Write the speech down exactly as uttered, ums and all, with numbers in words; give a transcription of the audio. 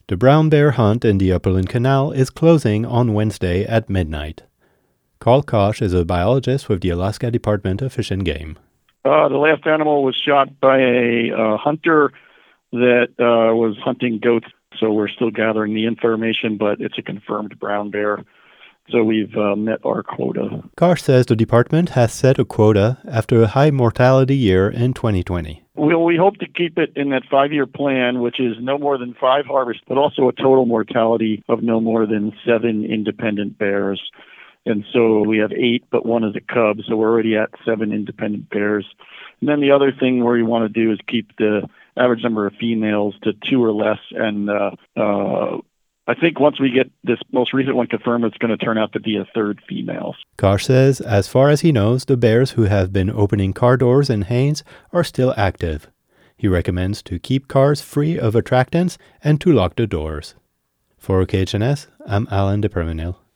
The brown bear hunt in the Upperland Canal is closing on Wednesday at midnight. Carl Koch is a biologist with the Alaska Department of Fish and Game. Uh, the last animal was shot by a uh, hunter that uh, was hunting goats, so we're still gathering the information, but it's a confirmed brown bear. So we've uh, met our quota. Koch says the department has set a quota after a high mortality year in twenty twenty. Well, we hope to keep it in that five-year plan, which is no more than five harvests, but also a total mortality of no more than seven independent bears. And so we have eight, but one is a cub, so we're already at seven independent bears. And then the other thing where we want to do is keep the average number of females to two or less. And uh, uh, I think once we get this most recent one confirmed, it's going to turn out to be a third female. Koch says, as far as he knows, the bears who have been opening car doors in Haines are still active. He recommends to keep cars free of attractants and to lock the doors. For O K H N S, I'm Alan DePerminil.